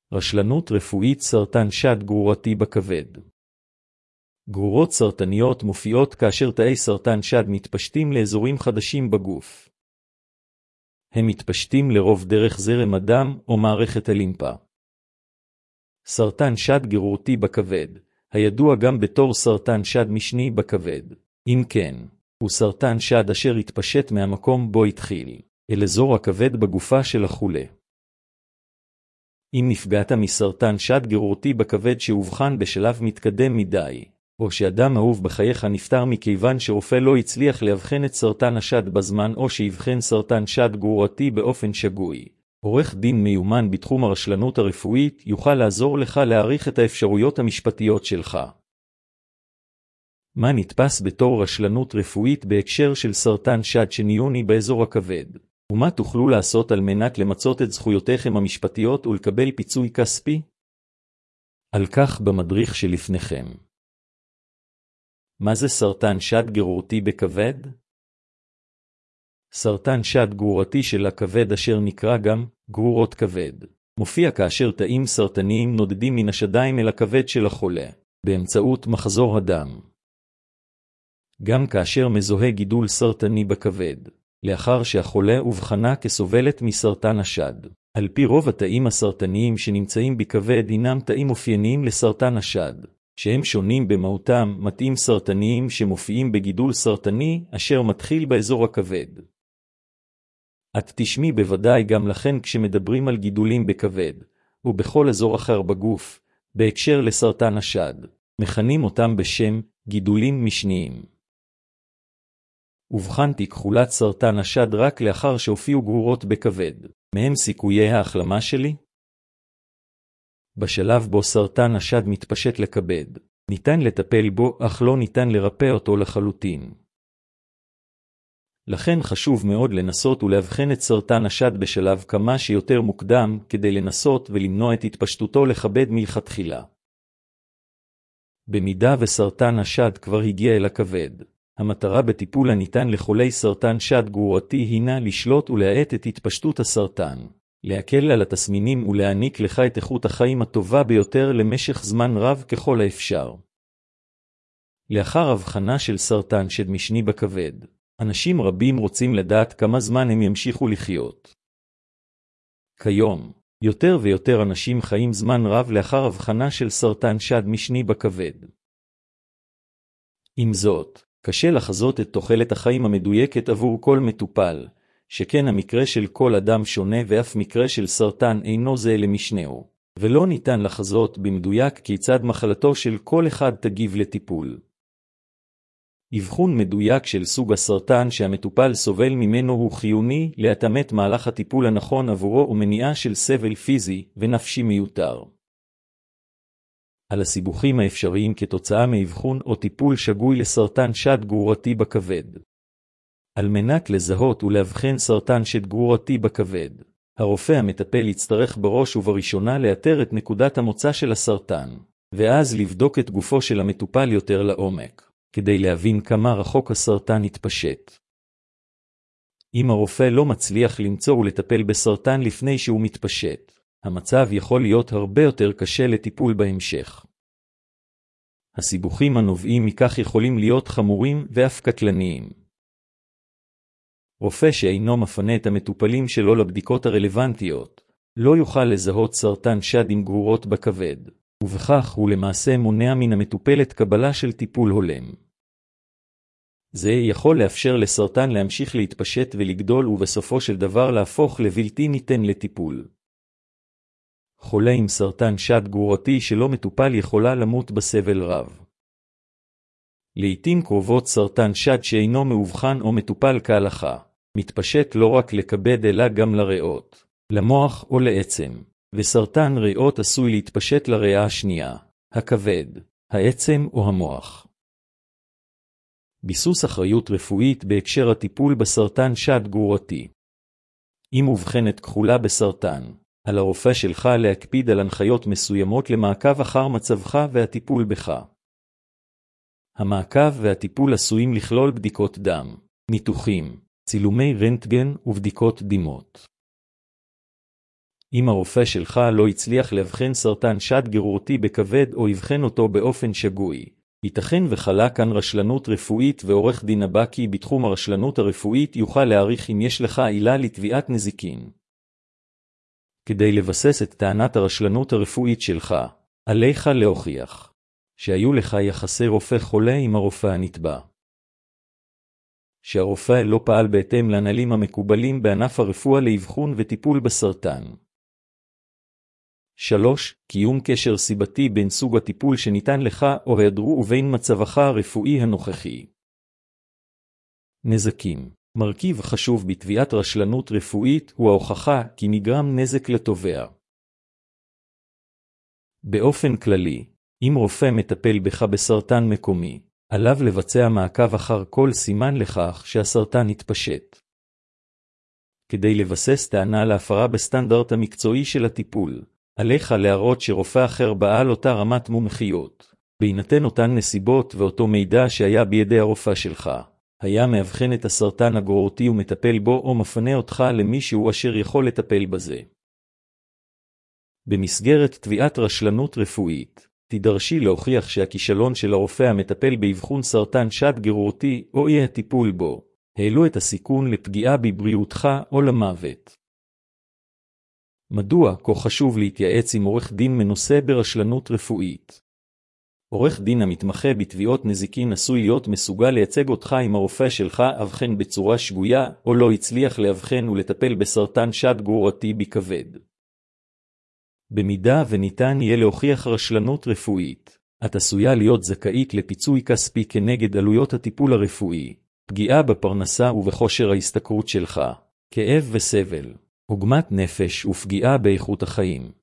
רשלנות רפואית סרטן שד גרורתי בכבד. גרורות סרטניות מופיעות כאשר תאי סרטן שד מתפשטים לאזורים חדשים בגוף. הם מתפשטים לרוב דרך זרם הדם או מערכת הלימפה. סרטן שד גרורותי בכבד, הידוע גם בתור סרטן שד משני בכבד, אם כן, הוא סרטן שד אשר התפשט מהמקום בו התחיל, אל אזור הכבד בגופה של החולה. אם נפגעת מסרטן שד גרורותי בכבד שהובחן בשלב מתקדם מדי, או שאדם אהוב בחייך נפטר מכיוון שרופא לא הצליח להבחן את סרטן השד בזמן או שיבחן סרטן שד גרורתי באופן שגוי, עורך דין מיומן בתחום הרשלנות הרפואית יוכל לעזור לך להעריך את האפשרויות המשפטיות שלך. מה נתפס בתור רשלנות רפואית בהקשר של סרטן שד שניוני באזור הכבד? ומה תוכלו לעשות על מנת למצות את זכויותיכם המשפטיות ולקבל פיצוי כספי? על כך במדריך שלפניכם. מה זה סרטן שד גרורתי בכבד? סרטן שד גרורתי של הכבד אשר נקרא גם גרורות כבד, מופיע כאשר תאים סרטניים נודדים מן השדיים אל הכבד של החולה, באמצעות מחזור הדם. גם כאשר מזוהה גידול סרטני בכבד, לאחר שהחולה הובחנה כסובלת מסרטן השד. על פי רוב התאים הסרטניים שנמצאים בכבד הינם תאים אופייניים לסרטן השד, שהם שונים במהותם מתאים סרטניים שמופיעים בגידול סרטני אשר מתחיל באזור הכבד. את תשמעי בוודאי גם לכן כשמדברים על גידולים בכבד, ובכל אזור אחר בגוף, בהקשר לסרטן השד, מכנים אותם בשם גידולים משניים. ובחנתי כחולת סרטן השד רק לאחר שהופיעו גרורות בכבד. מהם סיכויי ההחלמה שלי? בשלב בו סרטן השד מתפשט לכבד, ניתן לטפל בו אך לא ניתן לרפא אותו לחלוטין. לכן חשוב מאוד לנסות ולהבחן את סרטן השד בשלב כמה שיותר מוקדם כדי לנסות ולמנוע את התפשטותו לכבד מלכתחילה. במידה וסרטן השד כבר הגיע אל הכבד, המטרה בטיפול הניתן לחולי סרטן שד גרורתי הינה לשלוט ולהאט את התפשטות הסרטן, להקל על התסמינים ולהעניק לך את איכות החיים הטובה ביותר למשך זמן רב ככל האפשר. לאחר הבחנה של סרטן שד משני בכבד, אנשים רבים רוצים לדעת כמה זמן הם ימשיכו לחיות. כיום, יותר ויותר אנשים חיים זמן רב לאחר הבחנה של סרטן שד משני בכבד. עם זאת, קשה לחזות את תוחלת החיים המדויקת עבור כל מטופל, שכן המקרה של כל אדם שונה ואף מקרה של סרטן אינו זהה למשנהו, ולא ניתן לחזות במדויק כיצד מחלתו של כל אחד תגיב לטיפול. אבחון מדויק של סוג הסרטן שהמטופל סובל ממנו הוא חיוני להתאמת מהלך הטיפול הנכון עבורו ומניעה של סבל פיזי ונפשי מיותר. על הסיבוכים האפשריים כתוצאה מאבחון או טיפול שגוי לסרטן שד גרורתי בכבד. על מנת לזהות ולהבחן סרטן שד גרורתי בכבד, הרופא המטפל יצטרך בראש ובראשונה לאתר את נקודת המוצא של הסרטן, ואז לבדוק את גופו של המטופל יותר לעומק, כדי להבין כמה רחוק הסרטן התפשט. אם הרופא לא מצליח למצוא ולטפל בסרטן לפני שהוא מתפשט, המצב יכול להיות הרבה יותר קשה לטיפול בהמשך. הסיבוכים הנובעים מכך יכולים להיות חמורים ואף קטלניים. רופא שאינו מפנה את המטופלים שלו לבדיקות הרלוונטיות, לא יוכל לזהות סרטן שד עם גרורות בכבד, ובכך הוא למעשה מונע מן המטופלת קבלה של טיפול הולם. זה יכול לאפשר לסרטן להמשיך להתפשט ולגדול ובסופו של דבר להפוך לבלתי ניתן לטיפול. חולה עם סרטן שד גרורתי שלא מטופל יכולה למות בסבל רב. לעתים קרובות סרטן שד שאינו מאובחן או מטופל כהלכה, מתפשט לא רק לכבד אלא גם לריאות, למוח או לעצם, וסרטן ריאות עשוי להתפשט לריאה השנייה, הכבד, העצם או המוח. ביסוס אחריות רפואית בהקשר הטיפול בסרטן שד גרורתי. אם מובחנת כחולה בסרטן, על הרופא שלך להקפיד על הנחיות מסוימות למעקב אחר מצבך והטיפול בך. המעקב והטיפול עשויים לכלול בדיקות דם, ניתוחים, צילומי רנטגן ובדיקות דימות. אם הרופא שלך לא הצליח לאבחן סרטן שד גרורתי בכבד או יבחן אותו באופן שגוי, ייתכן וחלה כאן רשלנות רפואית, ועורך דין הבקי בתחום הרשלנות הרפואית יוכל להעריך אם יש לך עילה לתביעת נזיקין. כדי לבסס את טענת הרשלנות הרפואית שלך, עליך להוכיח שהיו לך יחסי רופא חולה עם הרופא הנתבע, שהרופא לא פעל בהתאם לנהלים המקובלים בענף הרפואה לאבחון וטיפול בסרטן. 3. קיום קשר סיבתי בין סוג הטיפול שניתן לך או היעדרו ובין מצבך הרפואי הנוכחי. נזקים. מרכיב חשוב בתביעת רשלנות רפואית הוא ההוכחה כי נגרם נזק לתובע. באופן כללי, אם רופא מטפל בך בסרטן מקומי, עליו לבצע מעקב אחר כל סימן לכך שהסרטן התפשט. כדי לבסס טענה להפרה בסטנדרט המקצועי של הטיפול, עליך להראות שרופא אחר בעל אותה רמת מומחיות, בהינתן אותן נסיבות ואותו מידע שהיה בידי הרופא שלך, היה מאבחן את הסרטן הגרורתי ומטפל בו או מפנה אותך למישהו אשר יכול לטפל בזה. במסגרת תביעת רשלנות רפואית, תדרשי להוכיח שהכישלון של הרופא המטפל באבחון סרטן שד גרורתי או אי הטיפול בו, העלו את הסיכון לפגיעה בבריאותך או למוות. מדוע כה חשוב להתייעץ עם עורך דין מנוסה ברשלנות רפואית? עורך דין המתמחה בתביעות נזיקין עשוי להיות מסוגל לייצג אותך אם הרופא שלך אבחן בצורה שגויה או לא הצליח לאבחן ולטפל בסרטן שד גרורתי בכבד. במידה וניתן יהיה להוכיח רשלנות רפואית, את עשויה להיות זכאית לפיצוי כספי כנגד עלויות הטיפול הרפואי, פגיעה בפרנסה ובכושר ההשתכרות שלך, כאב וסבל, עוגמת נפש ופגיעה באיכות החיים.